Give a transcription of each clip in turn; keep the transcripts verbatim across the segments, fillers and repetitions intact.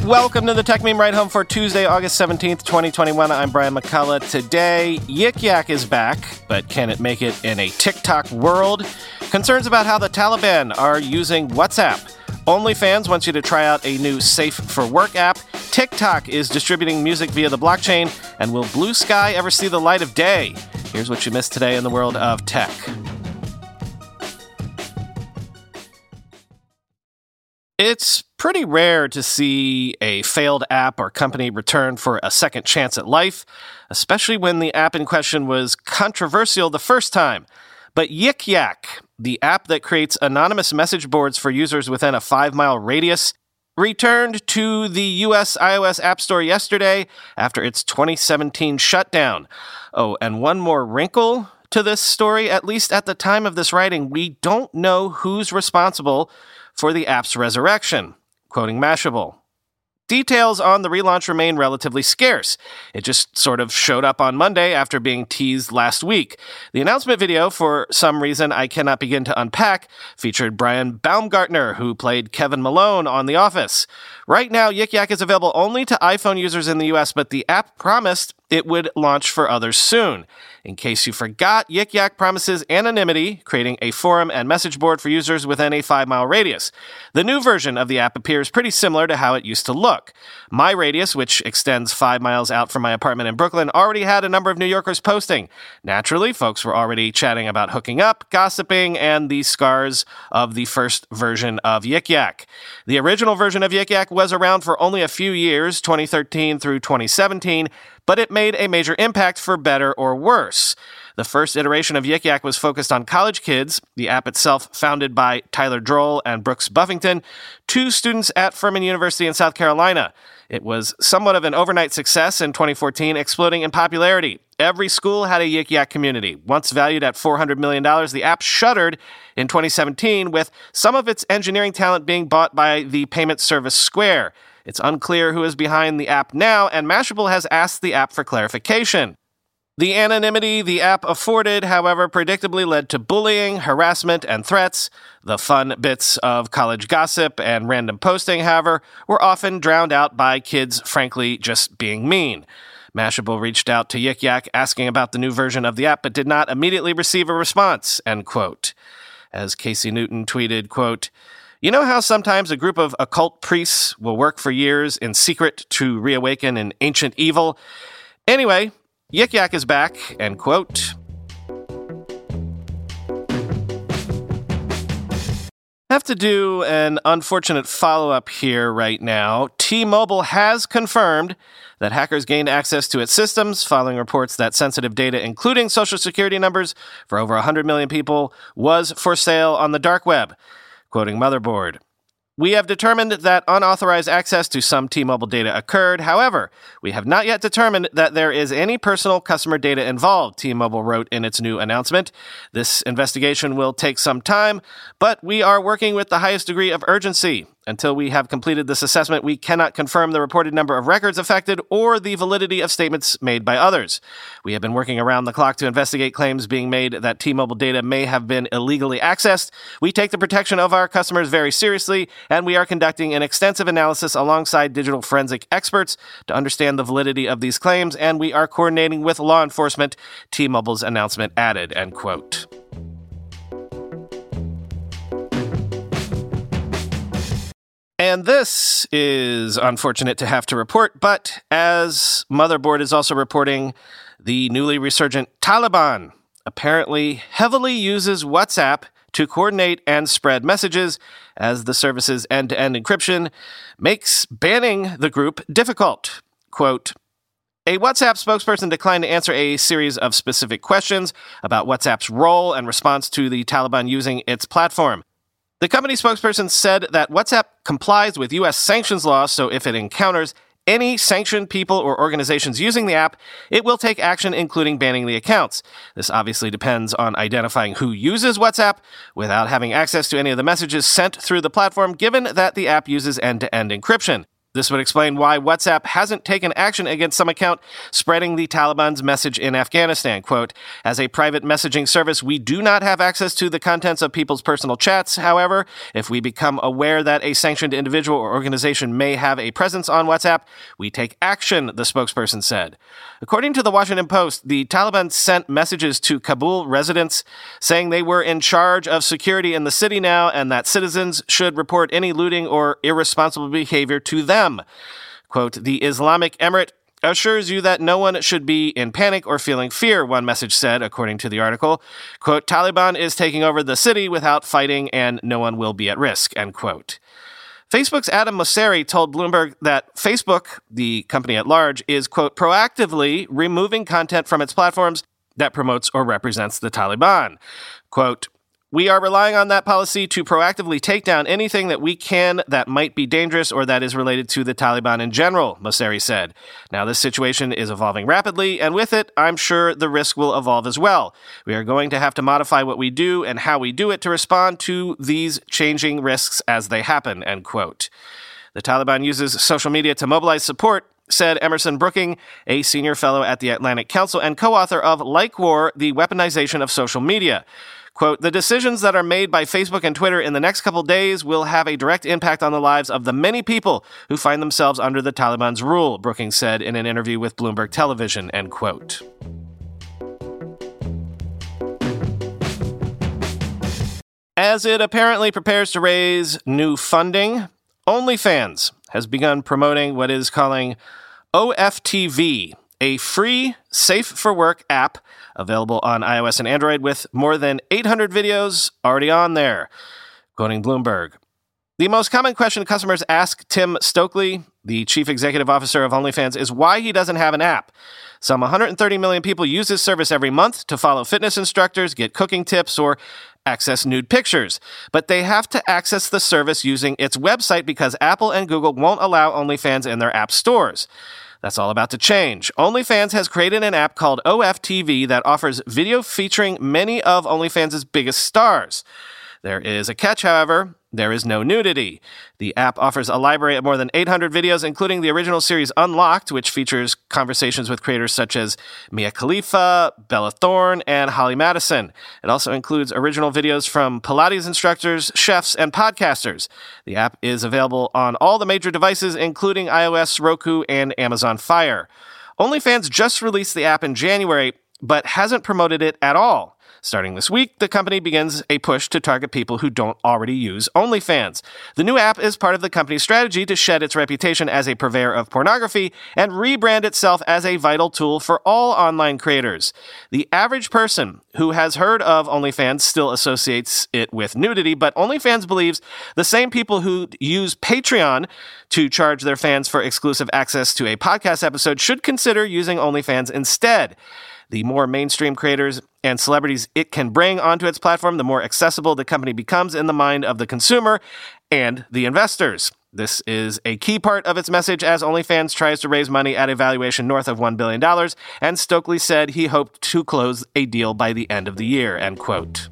Welcome to the Tech Meme Ride Home for Tuesday, August seventeenth, twenty twenty-one. I'm Brian McCullough. Today, Yik Yak is back, but can it make it in a TikTok world? Concerns about how the Taliban are using WhatsApp. OnlyFans wants you to try out a new Safe for Work app. TikTok is distributing music via the blockchain. And will Blue Sky ever see the light of day? Here's what you missed today in the world of tech. It's pretty rare to see a failed app or company return for a second chance at life, especially when the app in question was controversial the first time. But Yik Yak, the app that creates anonymous message boards for users within a five-mile radius, returned to the U S iOS App Store yesterday after its twenty seventeen shutdown. Oh, and one more wrinkle to this story, at least at the time of this writing, we don't know who's responsible for the app's resurrection, quoting Mashable. Details on the relaunch remain relatively scarce. It just sort of showed up on Monday after being teased last week. The announcement video, for some reason I cannot begin to unpack, featured Brian Baumgartner, who played Kevin Malone on The Office. Right now, Yik Yak is available only to iPhone users in the U S, but the app promised it would launch for others soon. In case you forgot, Yik Yak promises anonymity, creating a forum and message board for users within a five-mile radius. The new version of the app appears pretty similar to how it used to look. My radius, which extends five miles out from my apartment in Brooklyn, already had a number of New Yorkers posting. Naturally, folks were already chatting about hooking up, gossiping, and the scars of the first version of Yik Yak. The original version of Yik Yak was around for only a few years, twenty thirteen through twenty seventeen, but it made a major impact for better or worse. The first iteration of Yik Yak was focused on college kids, the app itself founded by Tyler Droll and Brooks Buffington, two students at Furman University in South Carolina. It was somewhat of an overnight success in twenty fourteen, exploding in popularity. Every school had a Yik Yak community. Once valued at four hundred million dollars, the app shuttered in twenty seventeen, with some of its engineering talent being bought by the payment service Square. It's unclear who is behind the app now, and Mashable has asked the app for clarification. The anonymity the app afforded, however, predictably led to bullying, harassment, and threats. The fun bits of college gossip and random posting, however, were often drowned out by kids, frankly, just being mean. Mashable reached out to Yik Yak asking about the new version of the app, but did not immediately receive a response, end quote. As Casey Newton tweeted, quote, "You know how sometimes a group of occult priests will work for years in secret to reawaken an ancient evil? Anyway, Yik Yak is back," end quote. I have to do an unfortunate follow-up here right now. T-Mobile has confirmed that hackers gained access to its systems following reports that sensitive data, including social security numbers for over one hundred million people, was for sale on the dark web. Quoting Motherboard, "We have determined that unauthorized access to some T-Mobile data occurred. However, we have not yet determined that there is any personal customer data involved," T-Mobile wrote in its new announcement. "This investigation will take some time, but we are working with the highest degree of urgency. Until we have completed this assessment, we cannot confirm the reported number of records affected or the validity of statements made by others. We have been working around the clock to investigate claims being made that T-Mobile data may have been illegally accessed. We take the protection of our customers very seriously, and we are conducting an extensive analysis alongside digital forensic experts to understand the validity of these claims, and we are coordinating with law enforcement," T-Mobile's announcement added, end quote. And this is unfortunate to have to report, but as Motherboard is also reporting, the newly resurgent Taliban apparently heavily uses WhatsApp to coordinate and spread messages, as the service's end-to-end encryption makes banning the group difficult. Quote, "A WhatsApp spokesperson declined to answer a series of specific questions about WhatsApp's role and response to the Taliban using its platform. The company spokesperson said that WhatsApp complies with U S sanctions laws, so if it encounters any sanctioned people or organizations using the app, it will take action, including banning the accounts. This obviously depends on identifying who uses WhatsApp without having access to any of the messages sent through the platform, given that the app uses end-to-end encryption. This would explain why WhatsApp hasn't taken action against some account spreading the Taliban's message in Afghanistan. Quote, as a private messaging service, we do not have access to the contents of people's personal chats. However, if we become aware that a sanctioned individual or organization may have a presence on WhatsApp, we take action, the spokesperson said. According to the Washington Post, the Taliban sent messages to Kabul residents saying they were in charge of security in the city now and that citizens should report any looting or irresponsible behavior to them. Quote, the Islamic Emirate assures you that no one should be in panic or feeling fear, one message said, according to the article. Quote, Taliban is taking over the city without fighting and no one will be at risk, end quote. Facebook's Adam Mosseri told Bloomberg that Facebook, the company at large, is, quote, proactively removing content from its platforms that promotes or represents the Taliban. Quote, we are relying on that policy to proactively take down anything that we can that might be dangerous or that is related to the Taliban in general, Mosseri said. Now, this situation is evolving rapidly, and with it, I'm sure the risk will evolve as well. We are going to have to modify what we do and how we do it to respond to these changing risks as they happen, end quote. The Taliban uses social media to mobilize support, said Emerson Brooking, a senior fellow at the Atlantic Council and co-author of Like War, The Weaponization of Social Media. Quote, the decisions that are made by Facebook and Twitter in the next couple days will have a direct impact on the lives of the many people who find themselves under the Taliban's rule, Brookings said in an interview with Bloomberg Television, end quote. As it apparently prepares to raise new funding, OnlyFans has begun promoting what it is calling O F T V, a free, safe-for-work app available on iOS and Android with more than eight hundred videos already on there. Quoting Bloomberg, the most common question customers ask Tim Stokely, the chief executive officer of OnlyFans, is why he doesn't have an app. Some one hundred thirty million people use this service every month to follow fitness instructors, get cooking tips, or access nude pictures. But they have to access the service using its website because Apple and Google won't allow OnlyFans in their app stores. That's all about to change. OnlyFans has created an app called O F T V that offers video featuring many of OnlyFans' biggest stars. There is a catch, however. There is no nudity. The app offers a library of more than eight hundred videos, including the original series Unlocked, which features conversations with creators such as Mia Khalifa, Bella Thorne, and Holly Madison. It also includes original videos from Pilates instructors, chefs, and podcasters. The app is available on all the major devices, including iOS, Roku, and Amazon Fire. OnlyFans just released the app in January, but hasn't promoted it at all. Starting this week, the company begins a push to target people who don't already use OnlyFans. The new app is part of the company's strategy to shed its reputation as a purveyor of pornography and rebrand itself as a vital tool for all online creators. The average person who has heard of OnlyFans still associates it with nudity, but OnlyFans believes the same people who use Patreon to charge their fans for exclusive access to a podcast episode should consider using OnlyFans instead. The more mainstream creators and celebrities it can bring onto its platform, the more accessible the company becomes in the mind of the consumer and the investors. This is a key part of its message as OnlyFans tries to raise money at a valuation north of one billion dollars, and Stokely said he hoped to close a deal by the end of the year, end quote.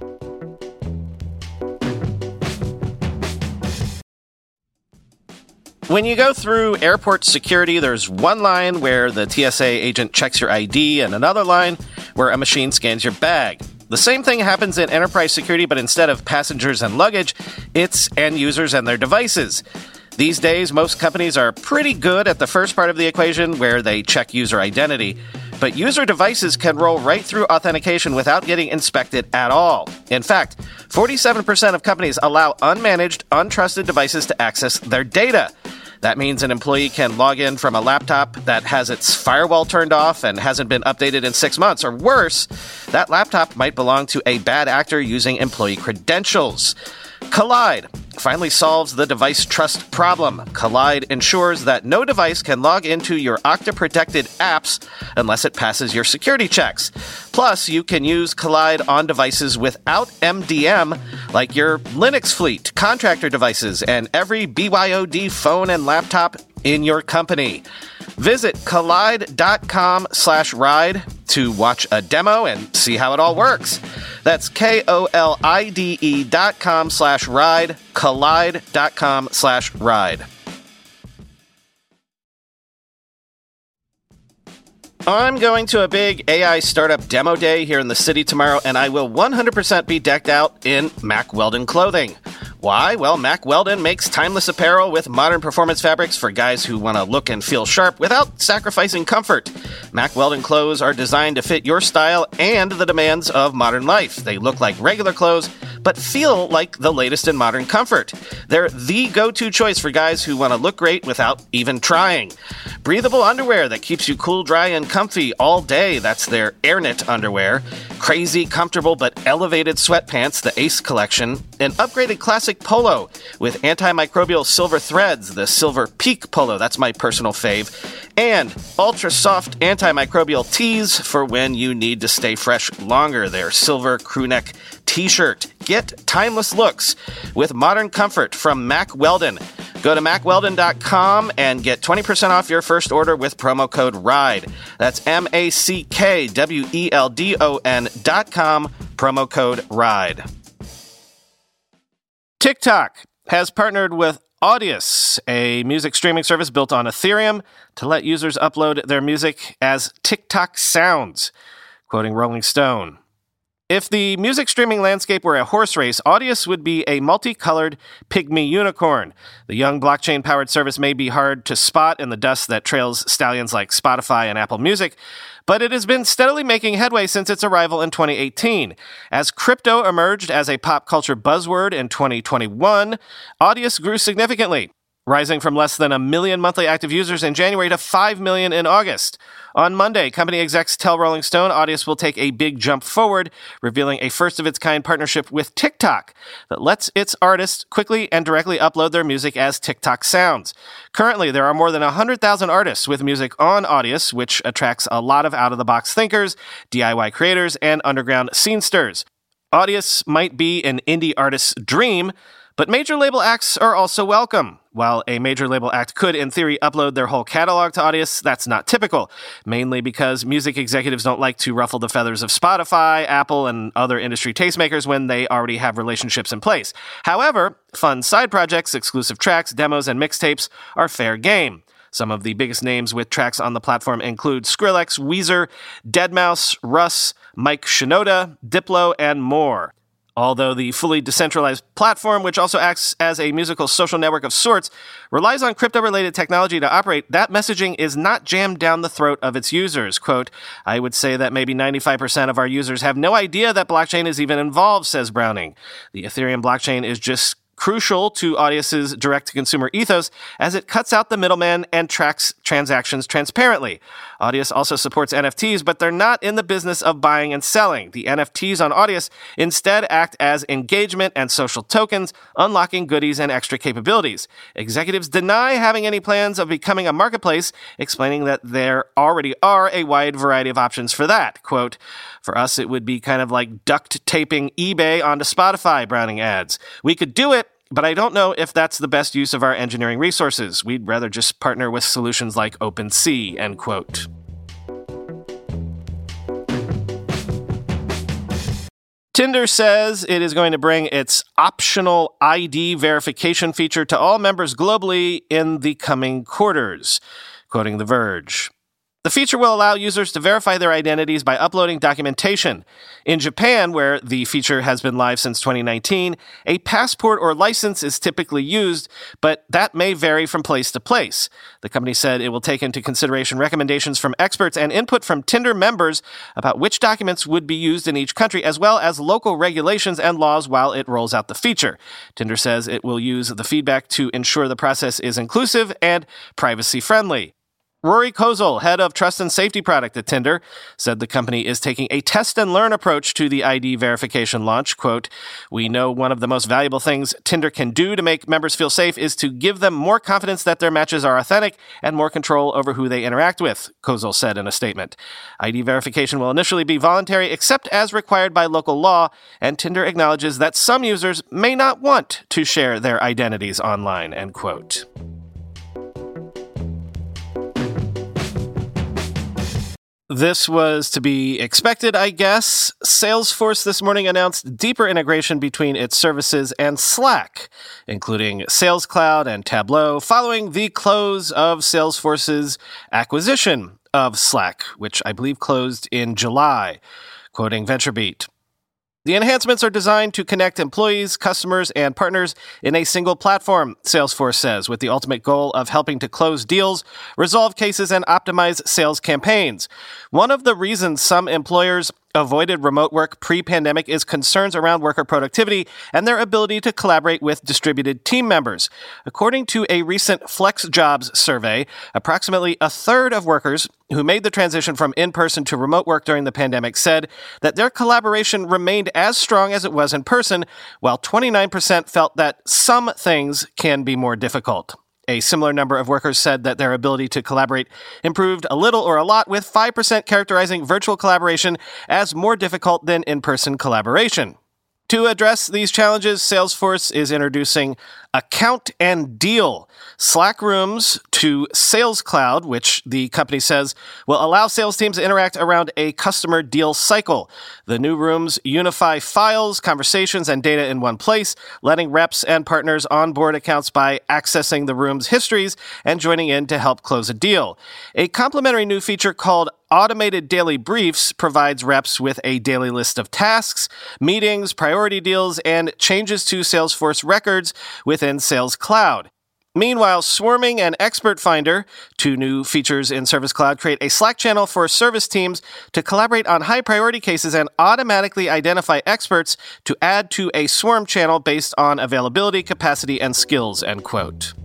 When you go through airport security, there's one line where the T S A agent checks your I D and another line where a machine scans your bag. The same thing happens in enterprise security, but instead of passengers and luggage, it's end users and their devices. These days, most companies are pretty good at the first part of the equation where they check user identity, but user devices can roll right through authentication without getting inspected at all. In fact, forty-seven percent of companies allow unmanaged, untrusted devices to access their data. That means an employee can log in from a laptop that has its firewall turned off and hasn't been updated in six months. Or worse, that laptop might belong to a bad actor using employee credentials. Kolide finally solves the device trust problem. Kolide ensures that no device can log into your Okta-protected apps unless it passes your security checks. Plus, you can use Kolide on devices without M D M, like your Linux fleet, contractor devices, and every B Y O D phone and laptop in your company. Visit kolide.com slash ride to watch a demo and see how it all works. That's K-O-L-I-D-E dot com slash ride, kolide.com slash ride. I'm going to a big A I startup demo day here in the city tomorrow, and I will one hundred percent be decked out in Mack Weldon clothing. Why? Well, Mack Weldon makes timeless apparel with modern performance fabrics for guys who want to look and feel sharp without sacrificing comfort. Mack Weldon clothes are designed to fit your style and the demands of modern life. They look like regular clothes, but feel like the latest in modern comfort. They're the go-to choice for guys who want to look great without even trying. Breathable underwear that keeps you cool, dry, and comfy all day. That's their AirKnit underwear. Crazy, comfortable, but elevated sweatpants, the Ace collection. An upgraded classic polo with antimicrobial silver threads, the Silver Peak polo. That's my personal fave. And ultra-soft antimicrobial tees for when you need to stay fresh longer. Their silver crewneck t-shirt. Get timeless looks with modern comfort from Mack Weldon. Go to mack weldon dot com and get twenty percent off your first order with promo code RIDE. That's M A C K W E L D O N dot com, promo code RIDE. TikTok has partnered with Audius, a music streaming service built on Ethereum, to let users upload their music as TikTok sounds, quoting Rolling Stone. If the music streaming landscape were a horse race, Audius would be a multicolored pygmy unicorn. The young blockchain-powered service may be hard to spot in the dust that trails stallions like Spotify and Apple Music, but it has been steadily making headway since its arrival in twenty eighteen. As crypto emerged as a pop culture buzzword in twenty twenty-one, Audius grew significantly, rising from less than a million monthly active users in January to five million in August. On Monday, company execs tell Rolling Stone Audius will take a big jump forward, revealing a first-of-its-kind partnership with TikTok that lets its artists quickly and directly upload their music as TikTok sounds. Currently, there are more than one hundred thousand artists with music on Audius, which attracts a lot of out-of-the-box thinkers, D I Y creators, and underground scenesters. Audius might be an indie artist's dream, but major label acts are also welcome. While a major label act could, in theory, upload their whole catalog to Audius, that's not typical, mainly because music executives don't like to ruffle the feathers of Spotify, Apple, and other industry tastemakers when they already have relationships in place. However, fun side projects, exclusive tracks, demos, and mixtapes are fair game. Some of the biggest names with tracks on the platform include Skrillex, Weezer, deadmau five, Russ, Mike Shinoda, Diplo, and more. Although the fully decentralized platform, which also acts as a musical social network of sorts, relies on crypto-related technology to operate, that messaging is not jammed down the throat of its users. Quote, I would say that maybe ninety-five percent of our users have no idea that blockchain is even involved, says Browning. The Ethereum blockchain is just crucial to Audius's direct-to-consumer ethos as it cuts out the middleman and tracks transactions transparently. Audius also supports N F Ts, but they're not in the business of buying and selling. The N F Ts on Audius instead act as engagement and social tokens, unlocking goodies and extra capabilities. Executives deny having any plans of becoming a marketplace, explaining that there already are a wide variety of options for that. Quote, for us, it would be kind of like duct taping eBay onto Spotify, Browning adds. We could do it, but I don't know if that's the best use of our engineering resources. We'd rather just partner with solutions like OpenSea, end quote. Tinder says it is going to bring its optional I D verification feature to all members globally in the coming quarters, quoting The Verge. The feature will allow users to verify their identities by uploading documentation. In Japan, where the feature has been live since twenty nineteen, a passport or license is typically used, but that may vary from place to place. The company said it will take into consideration recommendations from experts and input from Tinder members about which documents would be used in each country, as well as local regulations and laws while it rolls out the feature. Tinder says it will use the feedback to ensure the process is inclusive and privacy-friendly. Rory Kozel, head of trust and safety product at Tinder, said the company is taking a test-and-learn approach to the I D verification launch. Quote, we know one of the most valuable things Tinder can do to make members feel safe is to give them more confidence that their matches are authentic and more control over who they interact with, Kozel said in a statement. I D verification will initially be voluntary except as required by local law, and Tinder acknowledges that some users may not want to share their identities online, end quote. This was to be expected, I guess. Salesforce this morning announced deeper integration between its services and Slack, including Sales Cloud and Tableau, following the close of Salesforce's acquisition of Slack, which I believe closed in July, quoting VentureBeat. The enhancements are designed to connect employees, customers, and partners in a single platform, Salesforce says, with the ultimate goal of helping to close deals, resolve cases, and optimize sales campaigns. One of the reasons some employers avoided remote work pre-pandemic is concerns around worker productivity and their ability to collaborate with distributed team members. According to a recent FlexJobs survey, approximately a third of workers who made the transition from in-person to remote work during the pandemic said that their collaboration remained as strong as it was in person, while twenty-nine percent felt that some things can be more difficult. A similar number of workers said that their ability to collaborate improved a little or a lot, with five percent characterizing virtual collaboration as more difficult than in-person collaboration. To address these challenges, Salesforce is introducing Account and Deal Slack rooms to Sales Cloud, which the company says will allow sales teams to interact around a customer deal cycle. The new rooms unify files, conversations, and data in one place, letting reps and partners onboard accounts by accessing the room's histories and joining in to help close a deal. A complementary new feature called Automated Daily Briefs provides reps with a daily list of tasks, meetings, priority deals, and changes to Salesforce records within Sales Cloud. Meanwhile, Swarming and Expert Finder, two new features in Service Cloud, create a Slack channel for service teams to collaborate on high-priority cases and automatically identify experts to add to a Swarm channel based on availability, capacity, and skills, end quote.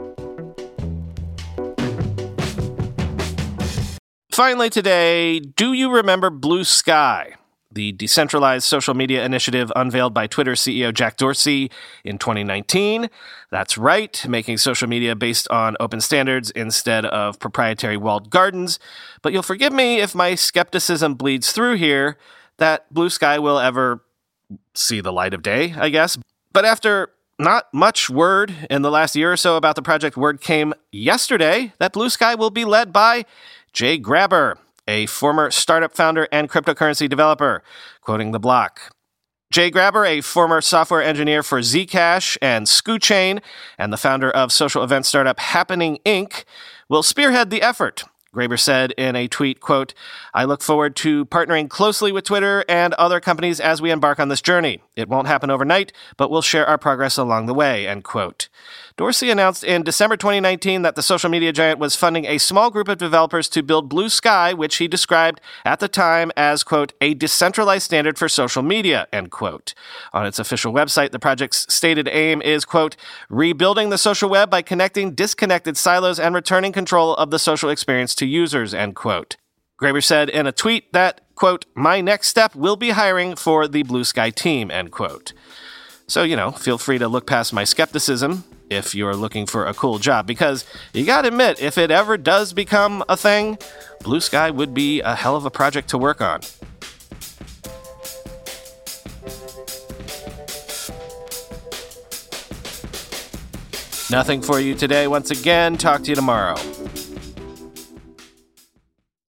Finally today, do you remember Blue Sky, the decentralized social media initiative unveiled by Twitter C E O Jack Dorsey in twenty nineteen? That's right, making social media based on open standards instead of proprietary walled gardens. But you'll forgive me if my skepticism bleeds through here that Blue Sky will ever see the light of day, I guess. But after not much word in the last year or so about the project, word came yesterday that Blue Sky will be led by Jay Graber, a former startup founder and cryptocurrency developer, quoting The Block. Jay Graber, a former software engineer for Zcash and SkuChain, and the founder of social event startup Happening Incorporated, will spearhead the effort. Graber said in a tweet, quote, "I look forward to partnering closely with Twitter and other companies as we embark on this journey. It won't happen overnight, but we'll share our progress along the way," end quote. Dorsey announced in December twenty nineteen that the social media giant was funding a small group of developers to build Blue Sky, which he described at the time as, quote, "a decentralized standard for social media," end quote. On its official website, the project's stated aim is, quote, "rebuilding the social web by connecting disconnected silos and returning control of the social experience to users," end quote. Graber said in a tweet that, quote, "my next step will be hiring for the Blue Sky team," end quote. So, you know, feel free to look past my skepticism if you're looking for a cool job, because you gotta admit, if it ever does become a thing, Blue Sky would be a hell of a project to work on. Nothing for you today once again. Talk to you tomorrow.